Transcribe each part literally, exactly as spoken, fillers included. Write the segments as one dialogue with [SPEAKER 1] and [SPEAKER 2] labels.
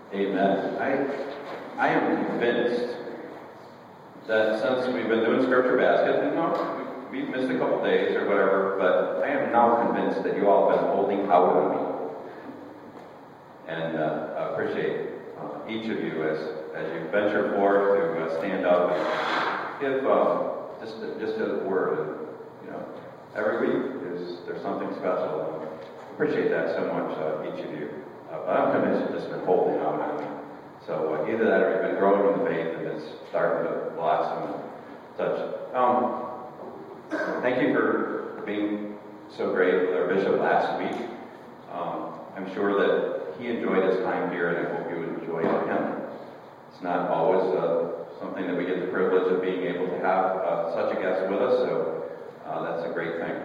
[SPEAKER 1] Amen. I I am convinced that since we've been doing Scripture Basket, and no, we- we've missed a couple days or whatever, but I am now convinced that you all have been holding out on me. And uh, I appreciate uh, each of you as, as you venture forth to uh, stand up and give uh, just, a, just a word. You know, every week is there's something special. I appreciate that so much, uh, each of you. Uh, but I'm convinced you've just been holding out on me. So uh, either that or you've been growing in the faith and it's starting to blossom and such. Um, thank you for being so great with our bishop last week. Um, I'm sure that he enjoyed his time here, and I hope you enjoyed him. It's not always uh, something that we get the privilege of being able to have uh, such a guest with us, so uh, that's a great thing.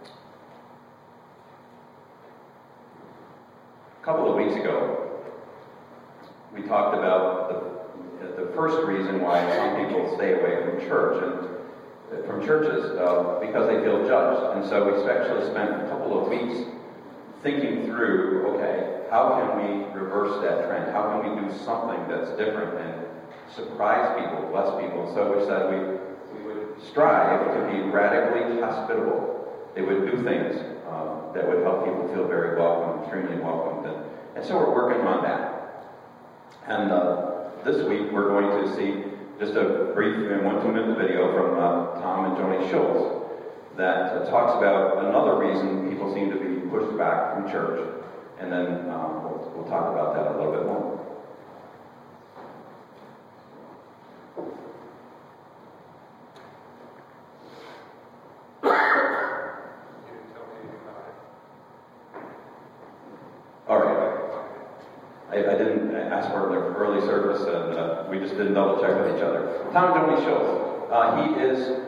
[SPEAKER 1] A couple of weeks ago, we talked about the, the first reason why some people stay away from church and from churches uh, because they feel judged. And so we actually spent a couple of weeks thinking through, okay, how can we reverse that trend? How can we do something that's different and surprise people, bless people? So we said we, we would strive to be radically hospitable. They would do things um, that would help people feel very welcome, extremely welcomed. And, and so we're working on that. And uh, this week we're going to see just a brief one, two minute video from uh, Tom and Joni Schultz that uh, talks about another reason people seem to be pushed back from church. And then um, we'll, we'll talk about that a little bit more. All right. I, I didn't ask for the early service, and uh, we just didn't double check with each other. Tom and Joni Schultz. Uh, he is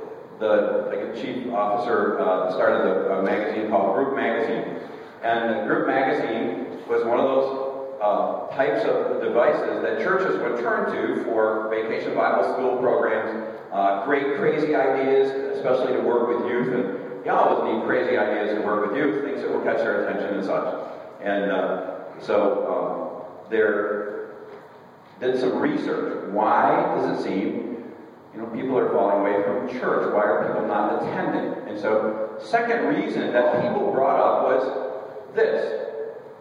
[SPEAKER 1] the like, chief officer, uh, started a, a magazine called Group Magazine. And Group Magazine was one of those uh, types of devices that churches would turn to for vacation Bible school programs, uh, great crazy ideas, especially to work with youth. And you always need crazy ideas to work with youth, things that will catch their attention and such. And uh, so um, there did some research. Why does it seem You know, people are falling away from church? Why are people not attending? And so, second reason that people brought up was this,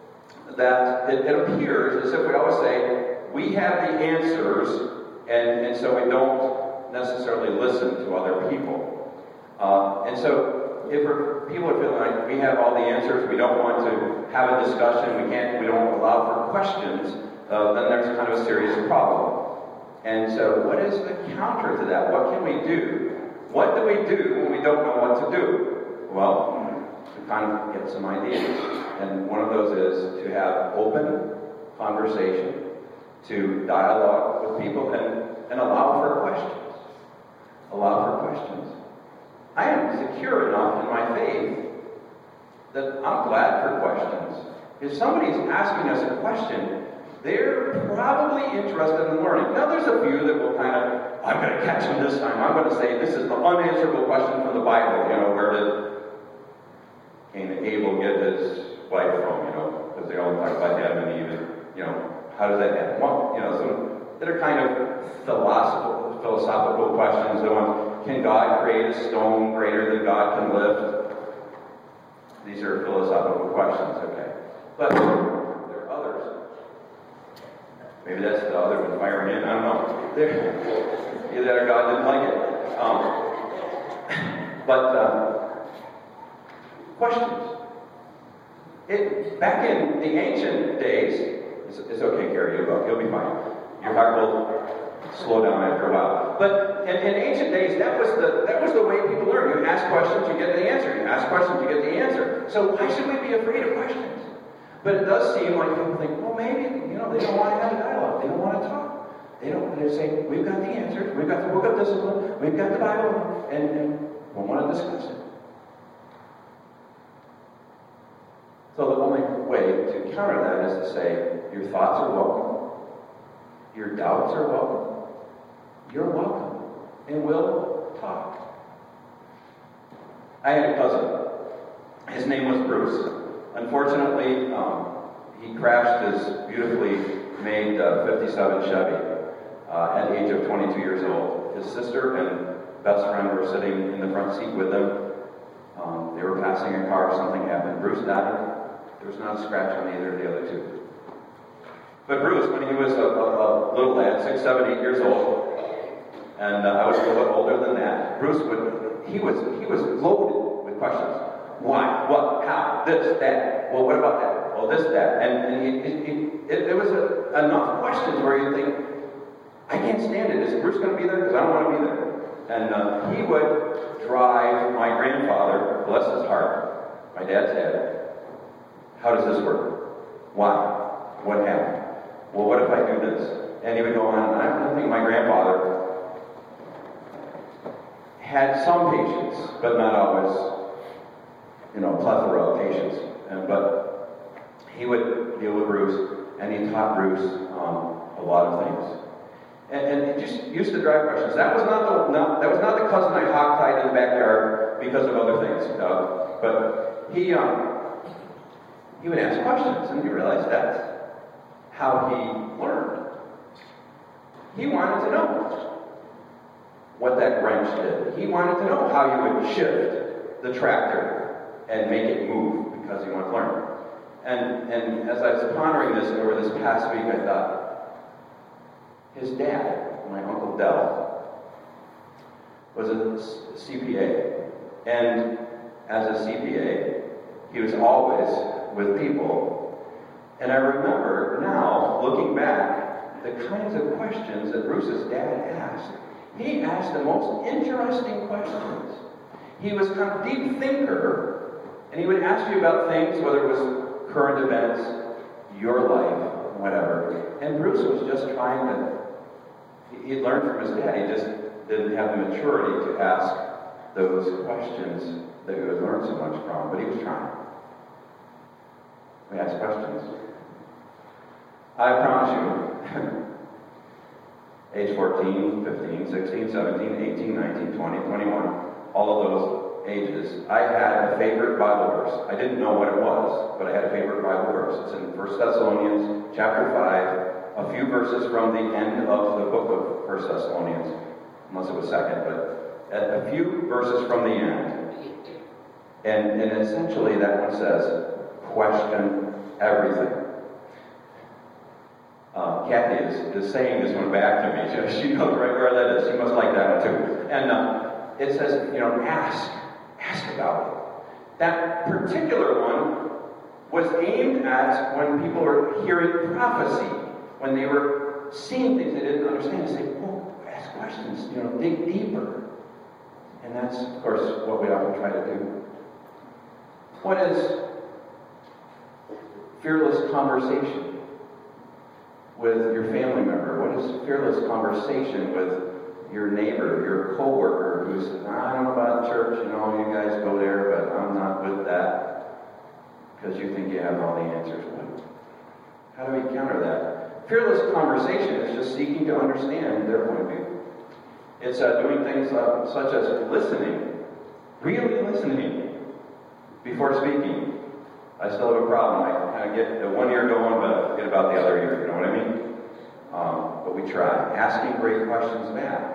[SPEAKER 1] that it, it appears as if we always say, we have the answers, and, and so we don't necessarily listen to other people. Uh, and so, if we're, people are feeling like we have all the answers, we don't want to have a discussion, we can't, we don't allow for questions, uh, then there's kind of a serious problem. And so, what is the counter to that? What can we do? What do we do when we don't know what to do? Well, we kind of get some ideas. And one of those is to have open conversation, to dialogue with people, and, and allow for questions. Allow for questions. I am secure enough in my faith that I'm glad for questions. If somebody's asking us a question, they're probably interested in learning. Now, there's a few that will kind of, I'm going to catch them this time. I'm going to say, this is the unanswerable question from the Bible. You know, where did Cain and Abel get his wife from? You know, because they all talk about Adam and Eve. And, you know, how does that happen? Well, you know, so that are kind of philosophical, philosophical questions. The one, can God create a stone greater than God can lift? These are philosophical questions, okay. But there are others. Maybe that's the other one firing in. I don't know. There, either that or God didn't like it. Um, but uh, questions. It back in the ancient days. It's, it's okay, Gary. You'll, you'll be fine. Your heart will slow down after a while. But in, in ancient days, that was the that was the way people learned. You ask questions, you get the answer. You ask questions, you get the answer. So why should we be afraid of questions? But it does seem like people think, well, maybe, you know, they don't want to have a dialogue. They don't want to talk. They don't. They say, we've got the answers. We've got the book of discipline. We've got the Bible, and, and we want to discuss it. So the only way to counter that is to say, your thoughts are welcome. Your doubts are welcome. You're welcome. And we'll talk. I had a cousin. His name was Bruce. Unfortunately, um, he crashed his beautifully made uh, fifty-seven Chevy uh, at the age of twenty-two years old. His sister and best friend were sitting in the front seat with him. Um, they were passing a car, something happened. Bruce died. There was not a scratch on either of the other two. But Bruce, when he was a, a, a little lad, six, seven, eight years old, and uh, I was a little bit older than that, Bruce would, he was, he was loaded with questions. Why? What? How? This? That? Well, what about that? Well, this, that. And, and he, he, he, it, it was a, enough questions where you think, I can't stand it. Is Bruce going to be there? Because I don't want to be there. And uh, he would drive my grandfather, bless his heart, my dad's dad. How does this work? Why? What happened? Well, what if I do this? And he would go on. And I think my grandfather had some patience, but not always, you know, plethora of patience. And, but he would deal with Bruce, and he taught Bruce um, a lot of things. And, and he just used to drive questions. That was not the not, that was not the cousin I hog-tied in the backyard because of other things. Uh, but he um, he would ask questions, and you realize that's how he learned. He wanted to know what that wrench did. He wanted to know how you would shift the tractor and make it move because he wanted to learn. And and as I was pondering this over this past week, I thought, his dad, my Uncle Del, was a C P A. And as a C P A, he was always with people. And I remember now, looking back, the kinds of questions that Bruce's dad asked. He asked the most interesting questions. He was kind of a deep thinker, and he would ask you about things, whether it was current events, your life, whatever. And Bruce was just trying to, he learned from his dad. He just didn't have the maturity to ask those questions that he would learn so much from, but he was trying. We asked questions. I promise you, age fourteen, fifteen, sixteen, seventeen, eighteen, nineteen, twenty, twenty-one, all of those ages, I had a favorite Bible verse. I didn't know what it was, but I had a favorite Bible verse. It's in First Thessalonians chapter five, a few verses from the end of the book of First Thessalonians, unless it was second, but a few verses from the end. And, and essentially that one says, question everything. Uh, Kathy is, is saying this one back to me. She, she knows right where that is. She must like that one too. And uh, it says, you know, ask. Ask about it. That particular one was aimed at when people were hearing prophecy, when they were seeing things they didn't understand. They say, oh, ask questions, you know, dig deeper. And that's, of course, what we often try to do. What is fearless conversation with your family member? What is fearless conversation with your neighbor, your coworker who says, I don't know about church, you know, you guys go there, but I'm not with that because you think you have all the answers. How do we counter that? Fearless conversation is just seeking to understand their point of view. It's uh, doing things uh, such as listening, really listening before speaking. I still have a problem. I kind of get the one ear going, but I forget about the other ear. You know what I mean? Um, but we try. Asking great questions back.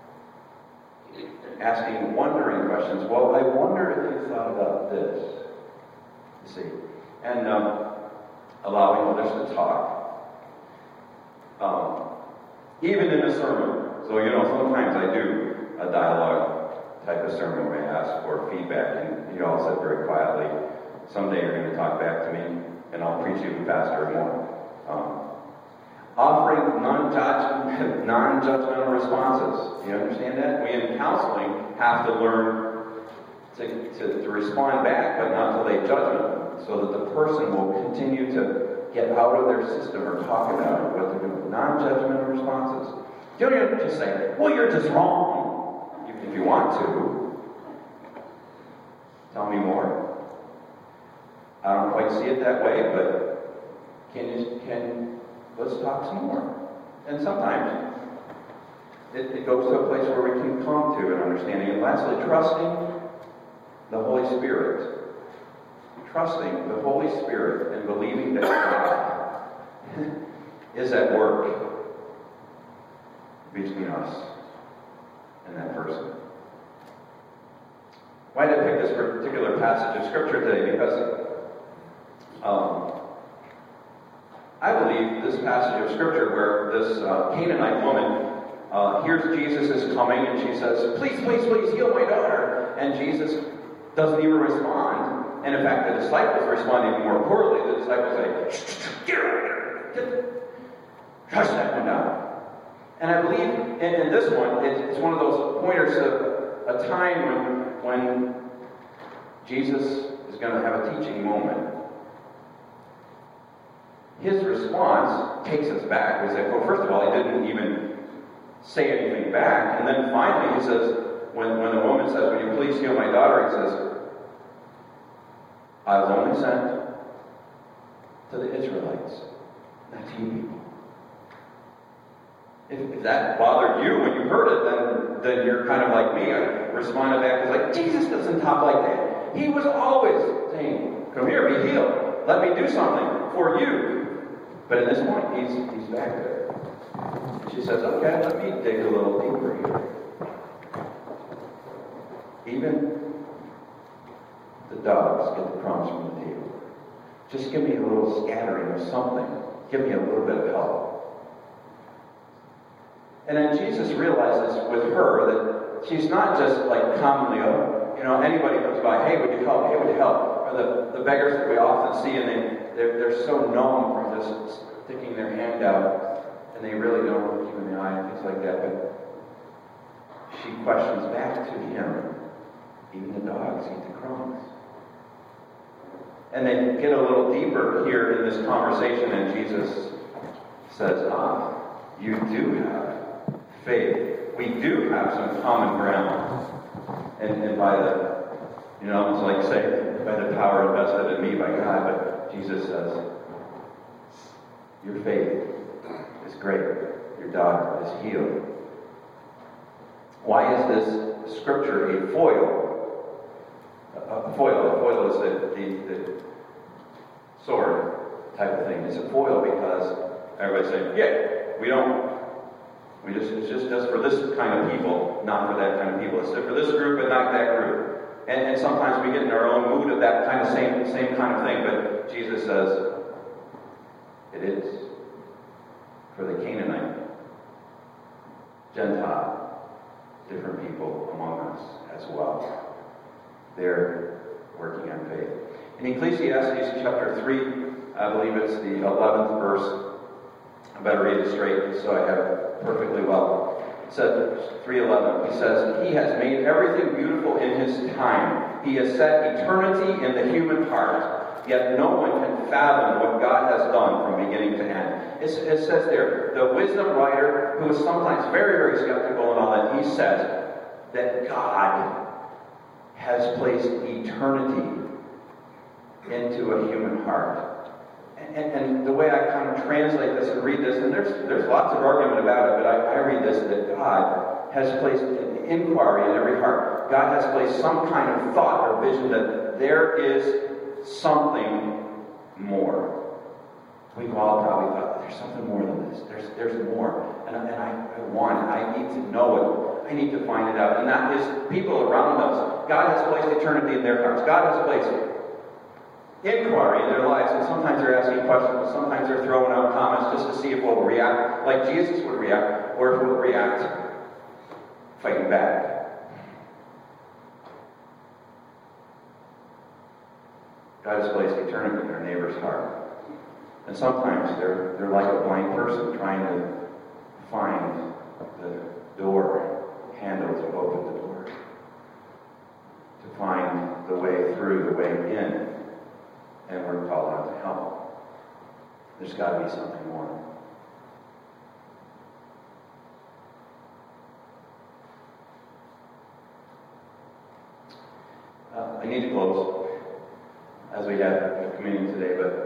[SPEAKER 1] Asking wondering questions. Well, I wonder if you thought about this. You see. And um, allowing others to talk. Um, even in a sermon. So, you know, sometimes I do a dialogue type of sermon where I ask for feedback, and you all sit very quietly. Someday you're going to talk back to me, and I'll preach even faster and more. Um, offering non-judgmental, non-judgmental responses. Do you understand that? We in counseling have to learn to, to, to respond back, but not to lay judgment, so that the person will continue to get out of their system or talk about what they're doing. Non-judgmental responses. You don't just say, well, you're just wrong. Even if you want to. Tell me more. I don't quite see it that way, but can you, can, let's talk some more. And sometimes it, it goes to a place where we can come to an understanding. And lastly, trusting the Holy Spirit. Trusting the Holy Spirit and believing that God is at work between us and that person. Why did I pick this particular passage of Scripture today? Because um, I believe this passage of Scripture where this uh, Canaanite woman uh, hears Jesus is coming and she says, please, please, please heal my daughter. And Jesus doesn't even respond. And in fact, the disciples respond even more poorly. The disciples say, shh, shh, shh, get out of here. Get, hush that one down. And I believe in, in this one, it, it's one of those pointers of a time when, when Jesus is going to have a teaching moment. His response takes us back. We say, well, first of all, he didn't even say anything back. And then finally, he says, when, when the woman says, will you please heal my daughter? He says, I was only sent to the Israelites, not to you people. If, if that bothered you when you heard it, then, then you're kind of like me. I responded back, I was like, Jesus doesn't talk like that. He was always saying, come here, be healed. Let me do something for you. But at this point, he's, he's back there. And she says, okay, let me dig a little deeper here. Even the dogs get the crumbs from the table. Just give me a little scattering of something. Give me a little bit of help. And then Jesus realizes with her that she's not just like commonly, oh, you know, anybody comes by, hey, would you help? Hey, would you help? Or the, the beggars that we often see, and they, they're, they're so numb from just sticking their hand out, and they really don't look you in the eye and things like that. But she questions back to him, even the dogs eat the crumbs. And they get a little deeper here in this conversation, and Jesus says, ah, you do have faith. We do have some common ground. And, and by the, you know, almost like say, by the power invested in me by God, but Jesus says, your faith is great. Your daughter is healed. Why is this scripture a foil? A foil. A foil is the, the, the sword type of thing. It's a foil because everybody's saying, yeah, we don't, we just, it's just, just for this kind of people, not for that kind of people. It's for this group, but not that group. And, and sometimes we get in our own mood of that kind of same, same kind of thing. But Jesus says, it is for the Canaanite, Gentile, different people among us as well. They're working on faith. In Ecclesiastes chapter three, I believe it's the eleventh verse. I better read it straight so I have it perfectly well. It says, three eleven, he says, he has made everything beautiful in his time. He has set eternity in the human heart. Yet no one can fathom what God has done from beginning to end. It's, it says there, the wisdom writer, who is sometimes very, very skeptical and all that, he says that God has placed eternity into a human heart. And, and, and the way I kind of translate this and read this, and there's there's lots of argument about it, but I, I read this, that God has placed an inquiry in every heart. God has placed some kind of thought or vision that there is something more. We've all probably thought, there's something more than this. There's there's more. And, and I, I want it. I need to know it. I need to find it out. And that is people around us. God has placed eternity in their hearts. God has placed inquiry in their lives. And sometimes they're asking questions. Sometimes they're throwing out comments just to see if we'll react like Jesus would react, or if we'll react fighting back. God has placed eternity in their neighbor's heart. And sometimes they're they're like a blind person trying to find the door handle to open the door, to find the way through, the way in, and we're called out to help. There's got to be something more. Uh, I need to close as we have a communion today, but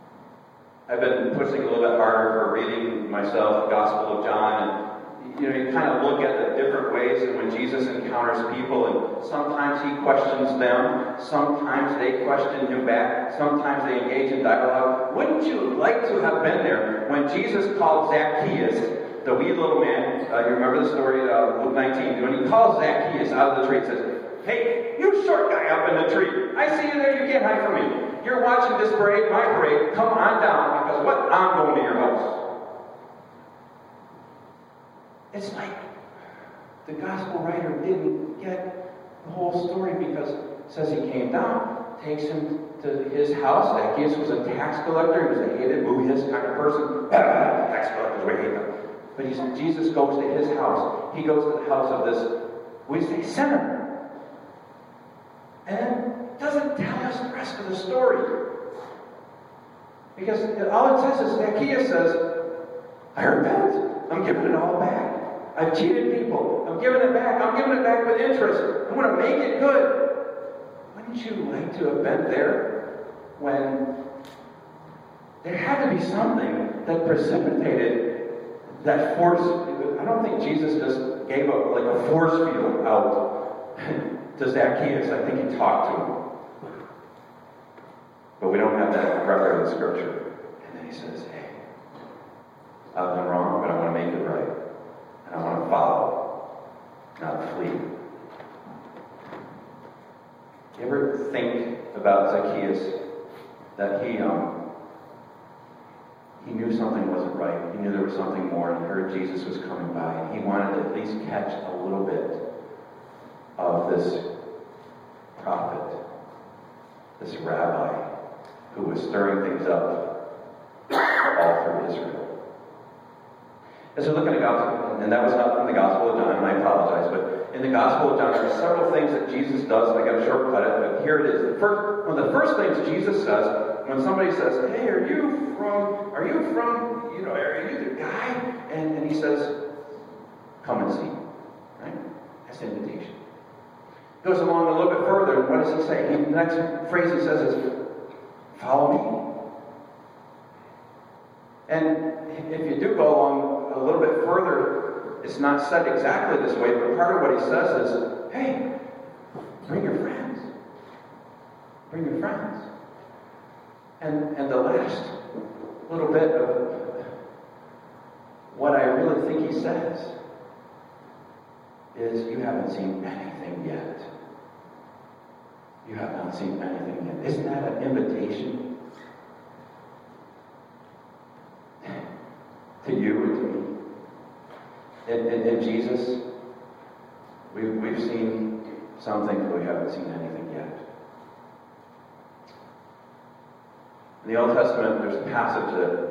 [SPEAKER 1] I've been pushing a little bit harder for reading myself the Gospel of John, and you know, you kind kind of look at the different ways in when Jesus encounters people, and sometimes he questions them, sometimes they question him back, sometimes they engage in dialogue. Wouldn't you like to have been there when Jesus called Zacchaeus, the wee little man, uh, you remember the story, uh, Luke nineteen, when he calls Zacchaeus out of the tree and says, "Hey, you short guy up in the tree, I see you there, you can't hide from me. You're watching this parade, my parade, come on down, because what? I'm going to your house." It's like the gospel writer didn't get the whole story, because it says he came down, takes him to his house. Zacchaeus was a tax collector. He was a hated, boo-hiss kind of person. Tax collectors, we hate them. But he said, Jesus goes to his house. He goes to the house of this, we say, sinner. And doesn't tell us the rest of the story. Because all it says is Zacchaeus says, "I repent. I'm giving it all back. I've cheated people. I'm giving it back. I'm giving it back with interest. I'm going to make it good." Wouldn't you like to have been there when there had to be something that precipitated that force? I don't think Jesus just gave a, like a force field out to Zacchaeus. I think he talked to him. But we don't have that record in the scripture. And then he says, "Hey, I've done wrong, but I want to make it right. And I want to follow, not flee." You ever think about Zacchaeus, that he um, he knew something wasn't right. He knew there was something more, and he heard Jesus was coming by, and he wanted to at least catch a little bit of this prophet, this rabbi, who was stirring things up all through Israel. As we look at the gospel, and that was not from the Gospel of John, and I apologize, but in the Gospel of John, there are several things that Jesus does, and I got to shortcut it, but here it is. The first, one of the first things Jesus says, when somebody says, "Hey, are you from, are you from, you know, are you the guy?" And, and he says, "Come and see." Right? That's an invitation. Goes along a little bit further, and what does he say? He, the next phrase he says is, "Follow me." And if you do go along a little bit further, it's not said exactly this way, but part of what he says is, "Hey, bring your friends. Bring your friends." And, and the last little bit of what I really think he says is, "You haven't seen anything yet. You have not seen anything yet." Isn't that an invitation to you and to me? In, in, in Jesus, we've, we've seen something, but we haven't seen anything yet. In the Old Testament, there's a passage that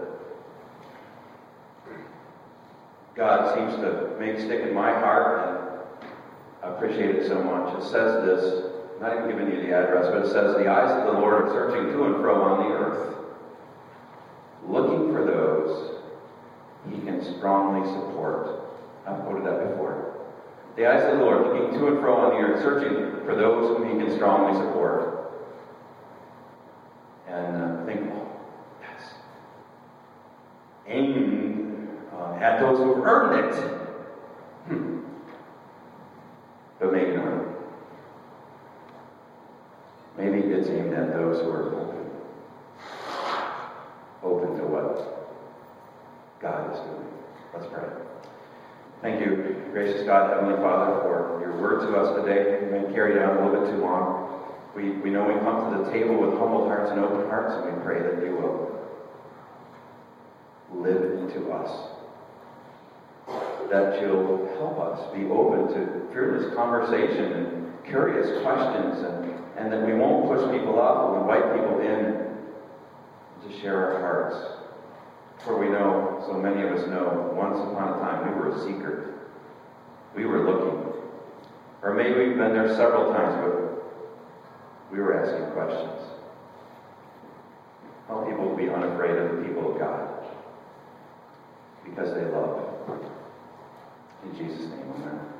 [SPEAKER 1] God seems to make stick in my heart, and I appreciate it so much. It says this, I'm not even giving you the address, but it says, "The eyes of the Lord are searching to and fro on the earth, looking for those he can strongly support." I've quoted that before. The eyes of the Lord looking to and fro on the earth, searching for those whom he can strongly support. And uh, think, oh, that's aimed uh, at those who have earned it. Hmm. But maybe not. Maybe it's aimed at those who are open. Open to what God is doing. Let's pray. Thank you, gracious God, Heavenly Father, for your word to us today. We've been carried on a little bit too long. We, we know we come to the table with humble hearts and open hearts, and we pray that you will live into us. That you'll help us be open to fearless conversation and curious questions, and, and that we won't push people off, but we invite people in to share our hearts. For we know, so many of us know, once upon a time we were a seeker. We were looking. Or maybe we've been there several times, but we were asking questions. Help people be unafraid of the people of God, because they love. In Jesus' name, amen.